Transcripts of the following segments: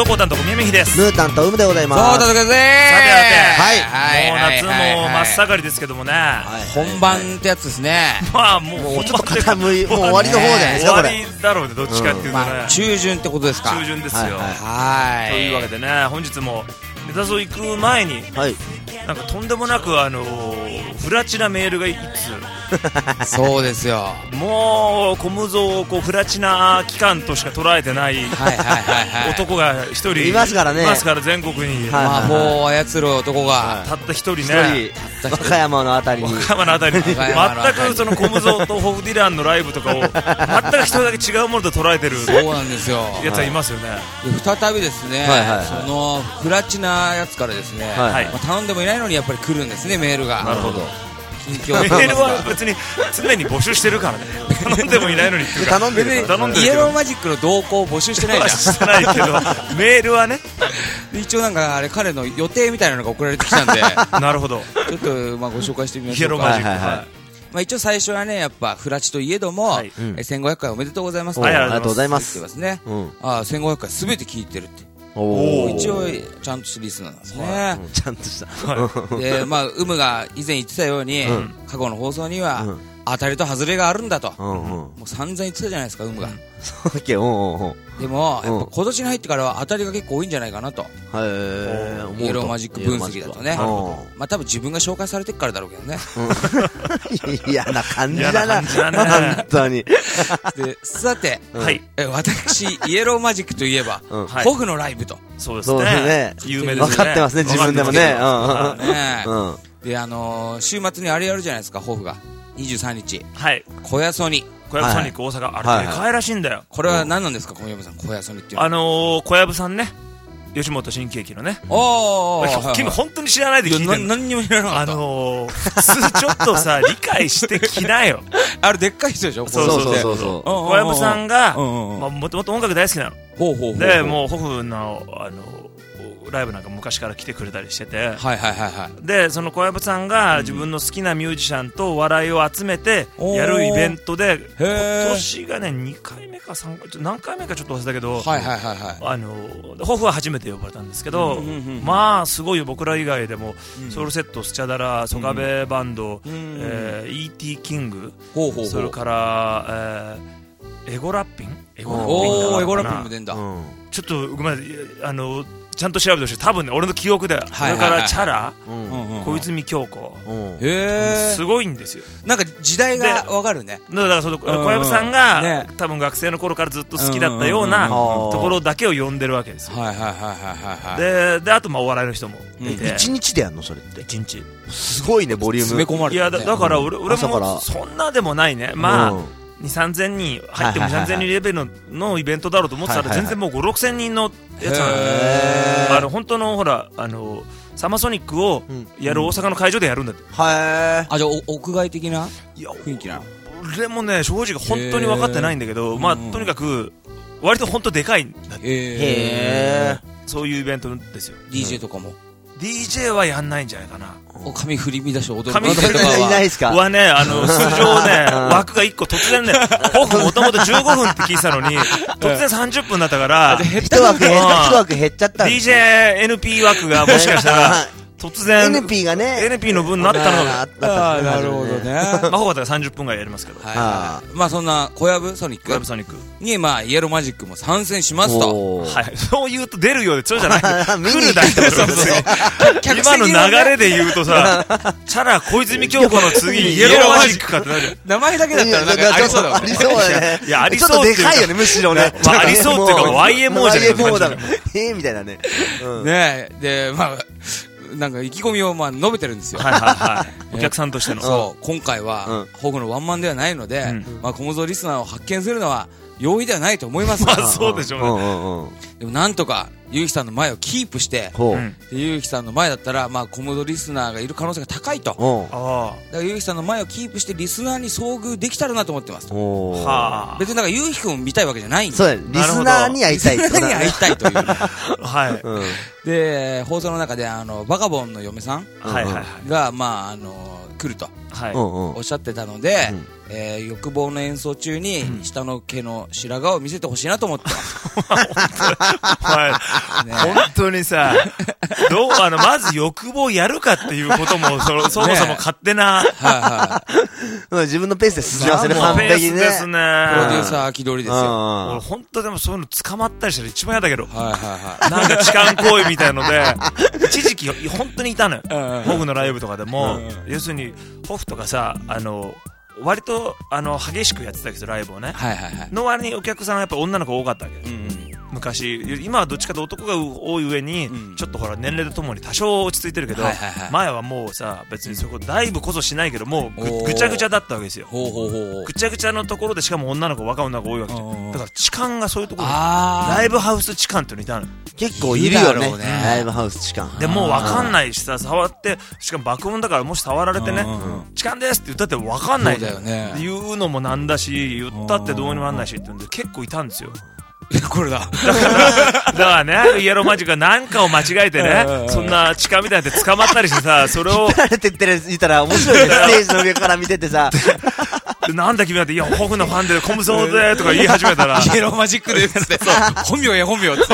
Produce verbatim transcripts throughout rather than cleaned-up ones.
造講談と小宮美希です。 ムータンとウムでございます。 そうだとかぜー。 さてはいもう夏も真っ盛りですけどもね、 本番ってやつですね。 まあもうもうちょっと傾いもう終わりの方じゃないですかこれ。 終わりだろうね、どっちかっていうとね、 まあ中旬ってことですか。 中旬ですよ。 はい。 というわけでね、本日もネタゾ行く前にはいなんかとんでもなくあのフラチなメールがいつそうですよ。 もう小無造をこうフラチな期間としか捉えてないはいはいはいはい。 男が一人いますからねいますから全国に、 はい魔法を操る男がたった一人ね、 一人和歌山のあたりに和歌山のあたりに全くその小無造とホフディランのライブとかを全く一人だけ違うものと捉えてるそうなんですよ。 やつはいますよね。 で再びですね、 はいはいはいそのフラチなやつからですね、 はいまあ、頼んでもいないのにやっぱり来るんですね、メールが。 なるほど。 近況メールは別に常に募集してるからね頼んでもいないのにっていうか頼んでる頼んでるけどイエローマジックの動向を募集してないじゃん。 してないけどメールはね一応なんかあれ彼の予定みたいなのが送られてきたんでなるほどちょっとまあご紹介してみまイエしょうか。 ローマジック、 はいはいはいはいまあ、一応最初はねやっぱフラチといえども、 はいうんえせんごひゃっかいおめでとうございますおはいありがとうございま言ってす。 ますね。 うんああせんごひゃっかいすべて聞いてるっておー一応ちゃんとしたリスナーなんですね。 うんちゃんとしたでまあウムが以前言ってたように、 うん過去の放送には、 うん当たりと外れがあるんだと、 うんうんもう散々言ってたじゃないですかウムが、 そうっけうんうんうんでもやっうんぱ今年に入ってからは当たりが結構多いんじゃないかなと。 はいイエローマジック分析だとねうんまあ多分自分が紹介されてるからだろうけどね。 嫌な感じ嫌だなな感じだね本当にでさて、 うんはいえ私イエローマジックといえば、 うんはいホフのライブと、 そうですそうですねね有名ですね分かってますね自分でもね分かってますけどねうんであのー、週末にあれやるじゃないですかホフがにじゅうさんにちはい小屋ソニ。 小籔ソニック大阪あはいれでかいらしいんだよ。 これは何なんですか小籔さん、小屋ソニっていうのは。 あのー小籔さんね吉本新喜劇のねおー君本当に知らないでいや聞いてるな何にも知らなかあった。 のー普通ちょっとさ理解してきなよあれでっかい人でしょ。 そうそうそううそうそ小小籔さんがうんうんうんまあもともと音楽大好きなのほうほうほうほうでもうホフのあのライブなんか昔から来てくれたりしててはいはいはいはいでその小籔さんが自分の好きなミュージシャンと笑いを集めてやるイベントでへー今年がねにかいめかさんかいちょ何回目かちょっと忘れたけど、 はいはいはいはいあのホフは初めて呼ばれたんですけど、 うんうんうんまあすごいよ僕ら以外でも、 うんソウルセットスチャダラソガベバンド、 んえー、イーティー キングほうほうほうそれから、えーエゴラッピンエゴラッピンおーエゴラッだったかなピンも出んだ。 うんちょっとごめんなさいあのちゃんと調べてほしい多分ね俺の記憶で、 はいそれからチャラうんうんうん小泉京子うんへすごいんですよえ。なんか時代がわかるね。 だからそのん小籔さんが、 ね多分学生の頃からずっと好きだったよううんなうんうんところだけを呼んでるわけですよはいはいはいはいはいはい。 でであとまあお笑いの人もいて、 一日でやんのそれって一日すごいねボリューム詰め込まれてるね。 いやだだから俺,、俺朝からもそんなでもないねまあ、 うんにさんぜんにん入ってもにはいはいはいはいさんぜんにんレベルののイベントだろうと思ってたらはいはいはい全然もうごろくせんにんのやつなんでへーあの本当のほらあのサマーソニックをうんやる大阪の会場でやるんだって、 はあじゃあお屋外的な。 いや雰囲気なの俺もね正直本当に分かってないんだけどまあうんとにかく割と本当でかいんだっていへえそういうイベントですよディージェー とかもディージェー はやんないんじゃないかなお髪振り乱して踊る髪振りとかいないはですかはね、あの、出場ね、枠がいっこ突然ね、ホフもともとじゅうごふんって聞いてたのに、突然さんじゅっぷんだったから、 一枠減った一枠減っちゃったんですディージェーエヌピー 枠がもしかしたら、突然、 エヌピー がねエヌピー の分になったのが、 あったあーなるほどね。 まあ、ホフだったらさんじゅっぷんぐらいやりますけど、 はいあはいまあそんな小籔ソニックラブクソニック。 にまあイエローマジックも参戦しますと。 おーはい。そう言うと出るようで、そうじゃない。 見に来るだけだそうそう今の流れで言うとさ、チャラ小泉京子の次にイエローマジックかってなる。 名前だけだったらなんかありそうだもんね。 ありそうだねいやありちょそうっていうかっとでかいよねむしろねまあありそうっていうか ワイエムオー じゃないワイエムオー だええみたいなねうんねえでまあなんか意気込みをまあ述べてるんですよ。 はいはいはい。お客さんとしての。 そう今回はうんホグのワンマンではないので、 うんまあ小僧リスナーを発見するのは容易ではないと思いますが、 まあそうでしょうね。 うんうんうんでもなんとかゆうきさんの前をキープしてほううんでゆうきさんの前だったらまあコモドリスナーがいる可能性が高いと。 おうあだからゆうきさんの前をキープしてリスナーに遭遇できたらなと思ってます。 おうあ。は別になんかゆうきくんを見たいわけじゃないんでそうだねリスナーに会いたいリスナーに会いたいという。 あ。はい。 うんで放送の中であのバカボンの嫁さんはいはいはい。 がまああの来ると、 はい、 うんうんおっしゃってたので、 うんえー、欲望の演奏中に下の毛の白髪を見せてほしいなと思ってます。 はいね本当にさ、どう、あの、まず欲望やるかっていうことも、そ, そもそも勝手な、 はいはうん自分のペースで進ませるもうペー完璧にね。 スですね。 い。プロデューサー気取りですよ。 うん俺本当でもそういうの捕まったりしたら一番嫌だけど、 はいはいなんか痴漢行為みたいので、一時期本当にいたのよ。 はい。 ホフのライブとかでも、 うん要するに、ホフとかさ、あの、割と、あの、激しくやってたけど、ライブをね。 はいはいはい。 の割にお客さんはやっぱ女の子多かったわけ。 うんうん。 昔、今はどっちかと男が多い上に、 うんちょっとほら年齢とともに多少落ち着いてるけど、 はいはいはい前はもうさ、別にそこダイブこそしないけど、もうおーぐぐちゃぐちゃだったわけですよ。 ほうほうほう。 ぐちゃぐちゃのところでしかも女の子、若い女の子多いわけじゃうんうんん。だから痴漢がそういうところに、 あライブハウス痴漢っていうのいたの。 結構いるよねいるだろうねライブハウス痴漢。 でもうわかんないしさ、触って、しかも爆音だからもし触られてねうんうんう、 痴漢ですって言ったってわかんないじゃん。 そうだよね言うのもなんだし、言ったってどうにもなんないしって言うんで結構いたんですよ。 ー。これだ。 だからね、イエローマジックが何かを間違えてうんうんねう、んそんな痴漢みたいなやって捕まったりしてさ、それを、 って言ってる、言ったら面白いね。ステージの上から見ててさ。 なんだ君だって、いや、ホフのファンでコムソーでとか言い始めたら、 イエローマジックでっつって。本名や本名っつって。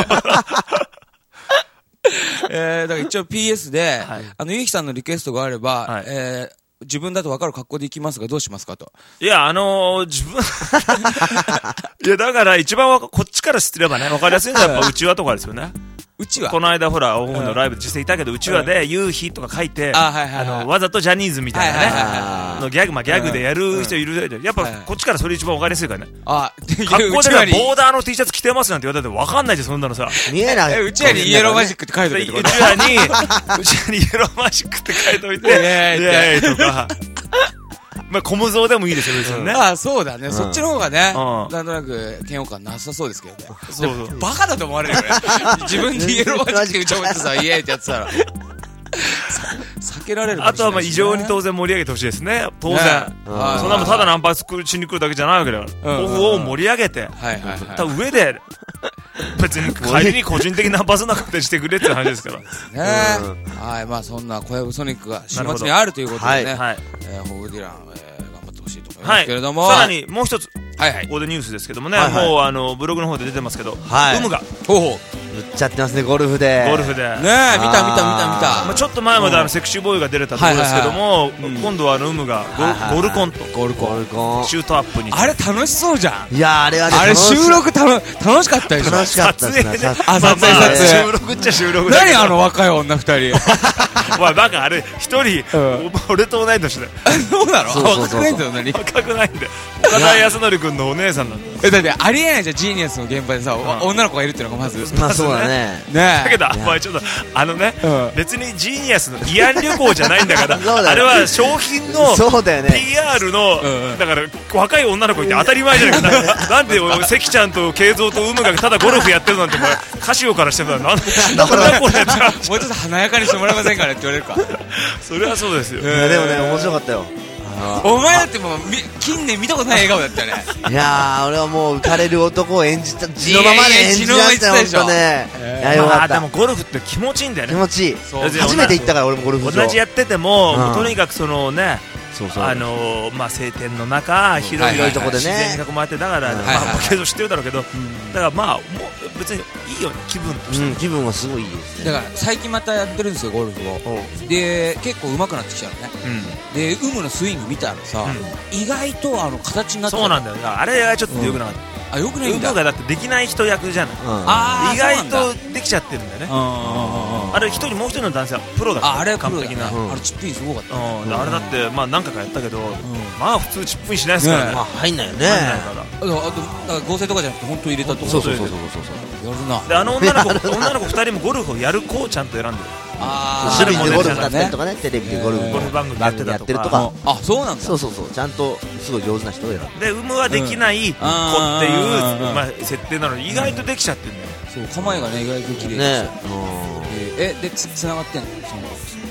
えー、だから一応 ピーエス で、 はいあの、ゆうきさんのリクエストがあれば、 はいえー、自分だと分かる格好で行きますがどうしますかと。 いや、あのー、自分、いや、だから一番わかこっちから知ってればね、わかりやすいのはやっぱ内輪とかですよね。 うちはこの間ほら、オフのライブで実際いたけど、内輪で夕日とか書いて、 あはいはいはいの、わざとジャニーズみたいなはいはいはいね、 はいのギャグ、まあギャグでやる人いるじゃん。やっぱはいこっちからそれ一番わかりやすいからね。 あ、 格好でねうちわに、 ボーダーの T シャツ着てますなんて言われて分かんないじゃん、そんなのさ。 見えない。 え、うちわにイエローマジックって書いてでおいてうちわに、うちわにイエローマジックって書いておいて、 イエーイってイエーイとか。まあ、コム像でもいいですよ、別にね。 ああ、そうだね。そっちの方がね、 うんなんとなく嫌悪感なさそうですけどね。 そうそう。 バカだと思われるよね。自分でイエローマジック打ち込んでさ、イエーイってやってたら。避けられるかもしれないしね。 あとはまあ異常に当然盛り上げてほしいですね。当然。 ねうんそんなもんただナンパしに来るだけじゃないわけだから。 うんオフを盛り上げて、 はいはいはい。 ただ上で、別に帰りに個人的ナンパすなくてしてくれって話ですから。 ねうはい、まあそんな小籔ソニックが週なるほど末にあるということでね、 はい。 えーホグディラン、えー頑張ってほしいと思いまはい。 すけれども、 さらにもう一つ、 はいはいこ。こでニュースですけどもね、 はいはいもうあの、ブログの方で出てますけど、 はい有無がほうほ売っちゃってますね、ゴルフで。 ゴルフで、 う。ねえ、見た見た見た見まあ、 た。 ちょっと前まであのセクシーボーイが出れたところですけども、 いはいはい今度はあの有無がゴルはいはいはいゴルコンとゴールコン。 ゴルコン。 シュートアップに。 あれ楽しそうじゃん。 いやー、あれはね、 あれ楽し収録たの楽しかったでしょ。 楽しかったですね。 撮影ねあ撮影まあまあ撮影収録っちゃ収録だけど何あの若い女二人。 お前バカあれ一人、 うんお俺と同い年でそうなのそうそうそう若くないんだよ、何若くないんで岡田康則君のお姉さんなんだえ、だってありえないじゃん、ジーニアスの現場でさ、 ん女の子がいるっていうのがまず。ねまあそうだね。 え。 だけどお前ちょっとあのね、 うん別にジーニアスの慰安旅行じゃないんだからそうだよあれは商品のそうだよね。 ピーアール の、 うんうんだから若い女の子いて当たり前じゃないかななんで関ちゃんと慶三と有無がただゴルフやってるなんてお前カシオからしてたらなんなんだこれってもうちょっと華やかにしてもらえませんかねって言われるか。 それはそうですよ、 いやでもね、面白かったよ。 お前だってもうみ近年見たことない笑顔だったよね。 いやー、俺はもう浮かれる男を演じた、地のままで演じましたよ、ほんとね。いや、よまかった。 あでもゴルフって気持ちいいんだよね気持ちいい。 そう初めて行ったから、俺もゴルフ場。 同じやってても、 うんもうとにかくそのねそうそう。 あのー、まあ晴天の中広いはいはいはいとこでね自然に囲まれてだから、 うんまはいはいはいあ慶三知ってるだろうけど、だからまあもう別にいいよね気分として、 うん、気分はすごいいいですね。 だから最近またやってるんですよ、ゴルフを。で、結構上手くなってきたのね。 うんで、有無のスイング見たらさ、意外とあの形になってたそうなんだよだからあれがちょっと良くなかった、 あ、よくないんだ。 ウブがだってできない人役じゃない、 うん。 あー意外そうなんだとできちゃってるんだよね、 うんうんうんうん。 あれ一人もう一人の男性はプロだからあ、あれはプロだね。 完璧な、 うんあれチップインすごかった。 うん、あれだってまあ何回かやったけど、まあ普通チップインしないですからねねまあ、入んないよね。 入んないからあと、あとだから合成とかじゃなくて本当入れたとこそうそうそうそうそう。 やるな。 であの女の子女の子二人もゴルフをやる子をちゃんと選んでるあ趣味でゴルフだだったりとかね、テレビでゴルフゴルフ番組やってたとかやってるとか。 あ、そうなんだ。 そうそうそう。ちゃんと、すごい上手な人を選ぶ。 で有無はできない子っていう、 うんまあ、設定なのに意外とできちゃってるんだよ、 そう、構えがね、意外と綺麗でねすよ。え、で、つ、繋がってんのその、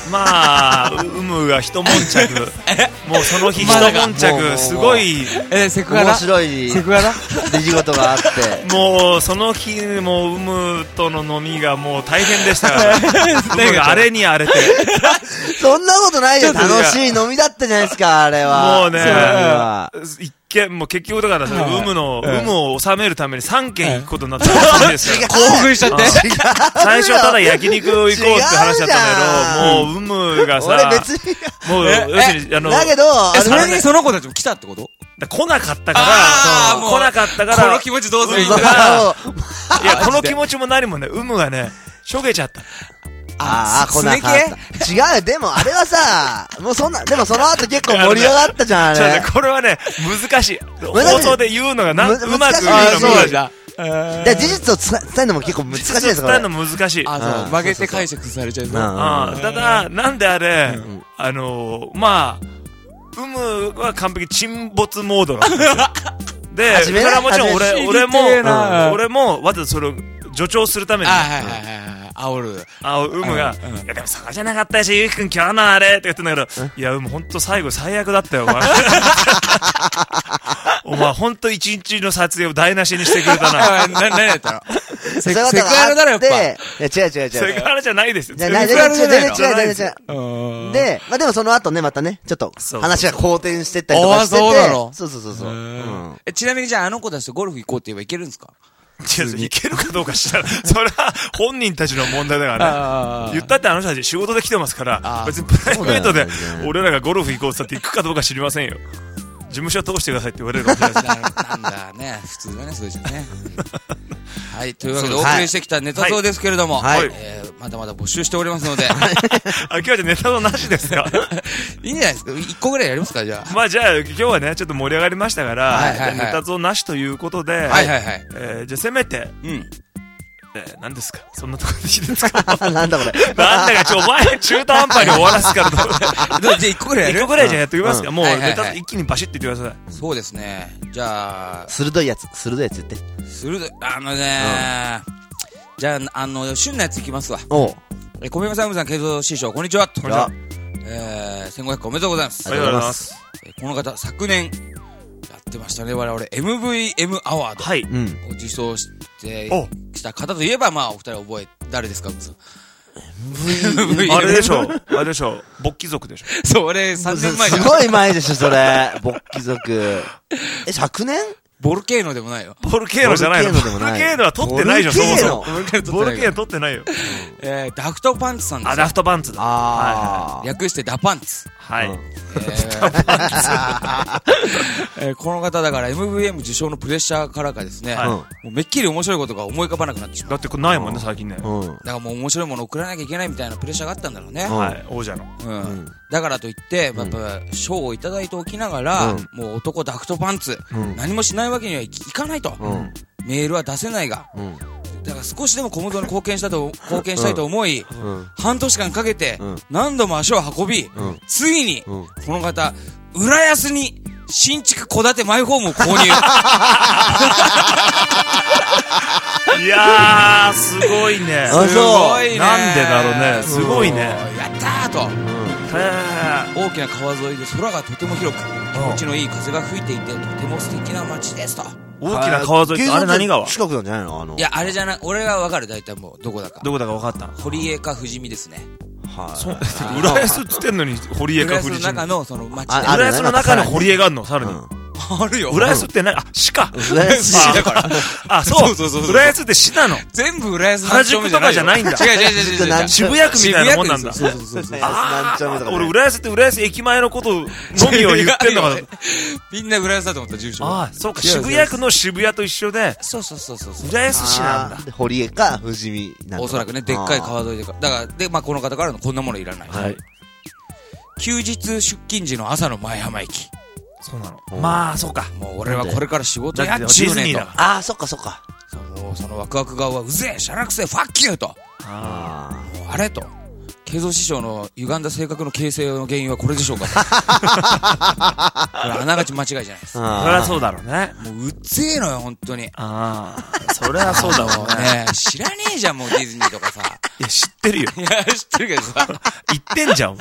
まあ、有無が一悶着。もうその日一悶着、すごい。 え、セクハラ面白いセクハラ出来事があって。 もう、その日、もう、有無との飲みがもう大変でしたから。有無が荒れに荒れて。 そんなことないよ。楽しい飲みだったじゃないですか、あれは。 もうね、一件、もう結局だから、有無の、有無を収めるためにさんけん行くことになったらしいですよ。 興奮しちゃって。 最初ただ焼肉行こうって話だったんだけど、もう、有無がさ、 俺別に。 もう、要するに、あの、 だけど、 それにその子たちも来たってこと？ 来なかったから、来なかったから、 この気持ちどうするんだ。 いや、この気持ちも何もね、有無がね、しょげちゃった。 ああ、来なかった。違うよ、でもあれはさ、もうそんな、でもその後結構盛り上がったじゃん、あれ。 ね、これはね、難しい。放送で言うのがな、うまく言うのが難しい。 で、事実を伝えるのも結構難しいですから。 伝えるのも難しい。 あ、そう。曲げて解釈されちゃう。 ただ、なんであれ、あの、まあ、有無は完璧沈没モードなんですよ。で、それはもちろん俺、俺も、俺も、わざとそれを助長するために。 はいはいはいはい。煽る。 あ、うむが、いやでもそこじゃなかったし、ゆうきくん今日のあれって言ってんだけど、いや、うむほんと最後最悪だったよ、お前。お前ほんと一日の撮影を台無しにしてくれたな。 な、何やったのセクハラだろ、やっぱ。いや、 違う違う違う。 セクハラじゃないですよ。 全然違う、全然違う、全然違う。で、まあでもその後ね、またね、ちょっと話が好転してったりとかしてて。 そうなの？ そうそうそうそう。 ちなみにじゃああの子たちとゴルフ行こうって言えば行けるんですか？ いや、いけるかどうか知らない。それは本人たちの問題だからね。言ったってあの人たち仕事で来てますから、別にプライベートで俺らがゴルフ行こうって言って行くかどうか知りませんよ。事務所通してくださいって言われるかもしれないです。 なんだね、普通だね、そうですよね。はい、というわけでお送りしてきたネタそうですけれども、まだまだ募集しておりますので。 あ、今日はじゃネタそうなしですか？ いいんじゃないですか？一個ぐらいやりますか、じゃあ。 まあじゃあ今日はね、ちょっと盛り上がりましたから、ネタそうなしということで、 はいはいはい。 じゃあせめて、うん。えー、何ですかそんなところでいいですかなんだこれ。 なんだか、ちょ、お前、中途半端に終わらすからと。 じゃあ、一個ぐらいやる？ 一個ぐらいじゃやっておきますか、うん、もう、ネタ一気にバシッて言ってください。 そうですね。じゃあ。 鋭いやつ、鋭いやつ言って。 鋭い、あのね、うん、じゃあ、あの、旬なやついきますわ。 おう。 え、小宮山さん、慶三師匠、こんにちは。こんにちは。えー、せんごひゃくおめでとうございます。 ありがとうございます。 えー、この方、昨年、やってましたね、我々。エムブイエム アワード。 はい。 を受賞してきた方といえば、まあ、お二人覚え、誰ですか？ エムブイエム あれでしょあれでしょ勃起族でしょそう、俺さんねんまえすごい前でしょ、それ。勃起族。え、昨年？ ボルケーノでもないよ。 ボルケーノじゃないの。ボルケーノは取ってないじゃん、そもそも。ボルケーノ取ってないよ。 えー、ダフトパンツさんです。 あ、ダフトパンツだ。 ああ。略してダパンツ。 はい。 えー、この方だから エムブイエム 受賞のプレッシャーからかですね、はい、もうめっきり面白いことが思い浮かばなくなってしまう。 だってこれないもんね、最近ね。 うん。だからもう面白いものを送らなきゃいけないみたいなプレッシャーがあったんだろうね。 はい、王者の。 うん。だからといって、やっぱ、賞をいただいておきながら、もう男ダフトパンツ、何もしないわけにはいかないと。メールは出せないが、だから少しでも小物に貢献したと、貢献したいと思い、半年間かけて、何度も足を運び、ついに、この方、浦安に、新築戸建てマイホームを購入。 いやー、すごいね。 すごいね。 なんでだろうね。すごいね。 やったーと。大きな川沿いで空がとても広く、気持ちのいい風が吹いていて、とても素敵な街ですと。 大きな川沿いって、あれ何川？ 近くなんじゃないの？あの。 いや、あれじゃない、俺がわかる、大体もう、どこだか。 どこだかわかった？ 堀江か富士見ですね。 はい。浦安っつってんのに、堀江か富士見。 浦安の中の、その街。 浦安の中の堀江があるの、さらに。 あるよ。 浦安って何？あ、市か。 浦安市だから。 あ、そう。そうそうそう。浦安って市なの。 全部浦安原宿とかじゃないんだ。 違う違う違う違う。 渋谷区みたいなもんなんだ。 そうそうそうそう。 ああ、俺浦安って浦安駅前のことのみを言ってんのかな。 みんな浦安だと思った、住所。 ああ、そうか。渋谷区の渋谷と一緒で。 そうそうそうそう。 浦安市なんだ。 堀江か富士見なんだ。 おそらくね、でっかい川沿いで。だから、で、まあこの方からのこんなものいらない。はい。休日出勤時の朝の前浜駅。 そうなの。まあ、そうか。 もう俺はこれから仕事やっちゅうねと。 ああ、そっかそっか。 もうそのワクワク顔はうぜえ、しゃらくせえ、ファッキューと。ああ。もうあれと。 慶三師匠の歪んだ性格の形成の原因はこれでしょうか。これあながち間違いじゃないです。 そりゃそうだろうね。 もううっぜえのよ、本当に。 ああ、そりゃそうだろうね。 ね知らねえじゃん、もうディズニーとかさ。 いや、知ってるよ。 いや、知ってるけどさ。 言ってんじゃん。うん、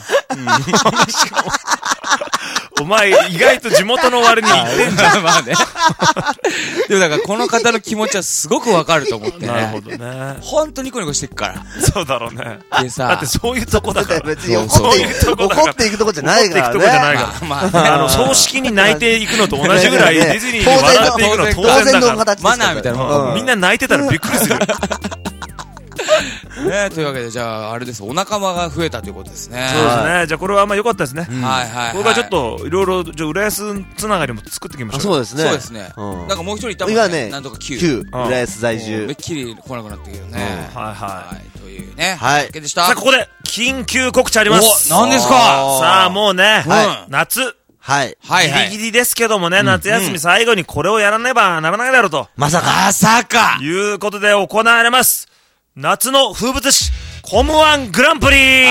お前、意外と地元の割に言ってんじゃん。 まあね。でもだからこの方の気持ちはすごくわかると思ってね。 なるほどね。 ほんとニコニコしてっから。 そうだろうね。 でさ。 だってそういうとこだから。 別に怒っていくとこ怒っていくとこじゃないからね。 怒っていくとこじゃないから。まあ、まあ、あの、葬式に泣いていくのと同じぐらい、ディズニーに笑っていくの当然だから。 マナーみたいなもん。 みんな泣いてたらびっくりする。 ねというわけで、じゃあ、あれです。お仲間が増えたということですね。 そうですね。じゃあ、これはまあ良かったですね。 はいはい。 これからちょっと、いろいろ、じゃあ、浦安つながりも作ってきましょう。 そうですね。 そうですね。なんかもう一人いたもんね。 今ね、 なんとかきゅう。 きゅう。浦安在住。 めっきり来なくなってるけどね。 はいはい。 というね。 はい。 でした。 さあ、ここで、緊急告知あります。 お、何ですか？ さあ、もうね、夏。 はい。 はいはい。 ギリギリですけどもね、夏休み最後にこれをやらねばならないだろうと。 まさか。 まさかいうことで行われます。夏の風物詩、コムワングランプリという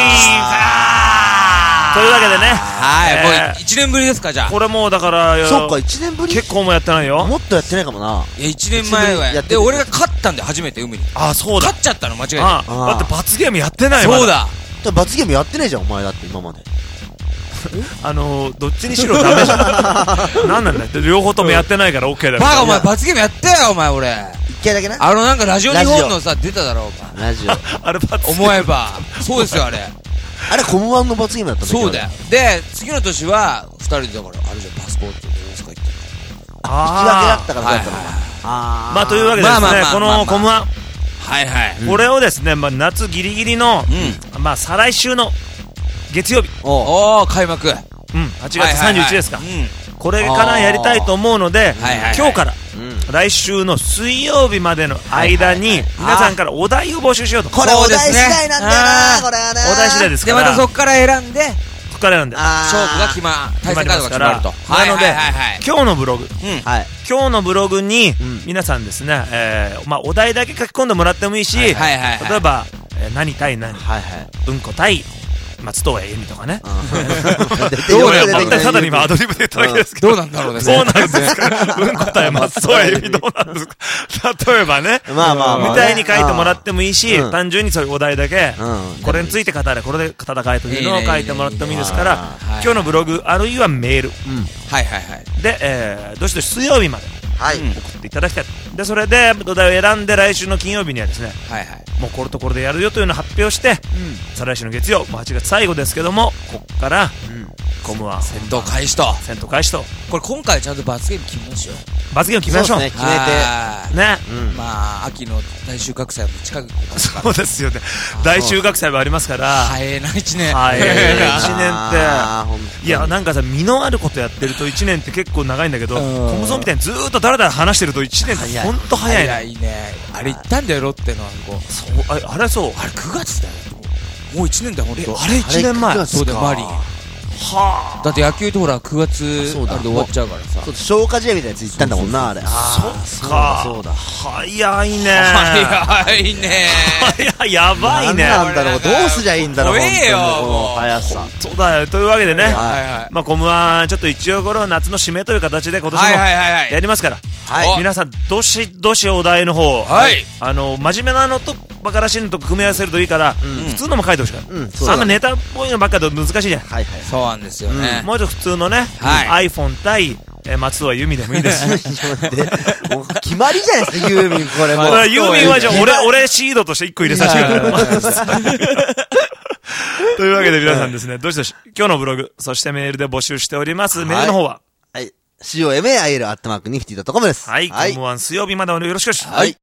わけでね。 はい。もう一年ぶりですか、じゃあ。 これもうだから、そっか、一年ぶり結構もやってないよ。 もっとやってないかもな。 いや、一年前はやって。で、俺が勝ったんで、初めて海に。 あ、そうだ。 勝っちゃったの、間違えた。 だって罰ゲームやってないよ。 そうだ。 罰ゲームやってないじゃん、お前だって今まで。 あのー、どっちにしろダメじゃん。なんなんだよ。両方ともやってないから OK だよ。 バカお前罰ゲームやったよ、お前俺。 一回だけな。 あのなんかラジオ日本のさ、出ただろ、お前。 ラジオ。 あれ罰思えば。そうですよ、あれ。 あれ、コムワンの罰ゲームだったんだそうだよ。で、次の年は、二人でだから、あれじゃん、パスポートで大阪行って。 引き分けだったからだったのか。 あー。まあ、というわけでですね、このコムワン。 はいはい。 これをですね、まあ、夏ギリギリの、まあ、再来週の月曜日。 おー、開幕。 うん、はちがつさんじゅういちにちですか。これからやりたいと思うので、今日から来週の水曜日までの間に皆さんからお題を募集しようと。 これお題次第なんだよな、これはね。 お題次第ですから。 で、またそこから選んで、 そこから選んで勝負が決ま、対戦カードが決まると。 なので、今日のブログ、今日のブログに皆さんですね、まあお題だけ書き込んでもらってもいいし、例えば何対何、うんこ対松任谷由実とかね。どうなんだろうね。ただに今アドリブで言っただけですけど。 どうなんだろうね。 そうなんですか。うんこ対松任谷由実どうなんですか。例えばね。 まあまあまあ。 みたいに書いてもらってもいいし、単純にそういうお題だけ、これについて語れ、これで戦えというのを書いてもらってもいいですから、今日のブログ、あるいはメール。 はいはいはい。 で、えー、どしどし水曜日まで。はい、送っていただきたい。で、それでお題を選んで来週の金曜日にはですね、はいはい、もうこれとこれでやるよというのを発表して、うん、再来週の月曜、もうはちがつ最後ですけども、こっから、うん、コムは戦闘開始と戦闘開始と。 これ今回ちゃんと罰ゲーム決めましょう。 罰ゲーム決めましょう。 そうですね、決めてね、 うん、まあ秋の大収穫祭も近くですから。 そうですよね。大収穫祭もありますから。 早いな一年。 早いな一年って。いやなんかさ、身のあることやってると一年って結構長いんだけど、コムゾンみたいにずーっとだらだら話してると一年って本当早いね。 早いね。あれ行ったんだよロッテのあそこ。 そう、あれあれそう。 あれくがつだよ。もういちねんだよ本当。 あれいちねんまえ。 そうだよマリン。はあ。だって野球ってほらくがつあれで終わっちゃうからさ。 消化試合みたいなやつ行ったんだもんなあれ。 そっか。そうだ。早いね。 早いね。 早いやばいね。 なんだろうどうすりゃいいんだろう。 怖えよもう速さ。 そうだよというわけでね。まあコムはちょっと一応これは夏の締めという形で今年もやりますから。皆さんどしどしお題の方。あの真面目なのとバカらしいのと組み合わせるといいから普通のも書いてほしいから。あんまネタっぽいのばっかだと難しいじゃん。 そうなんですよね。 もうちょっと普通のね、iPhone 対松任谷由実でもいいですし。 決まりじゃないですか、ユーミン、これも。 ユーミンはじゃあ、俺、俺シードとしていっこ入れさせてくれる。というわけで皆さんですね、どしどし、今日のブログ、そしてメールで募集しております。メールの方は、 はい。コムアイエル アットマークニフティドットコム です。 はい。コムワン水曜日までよろしくお願いします。 はい。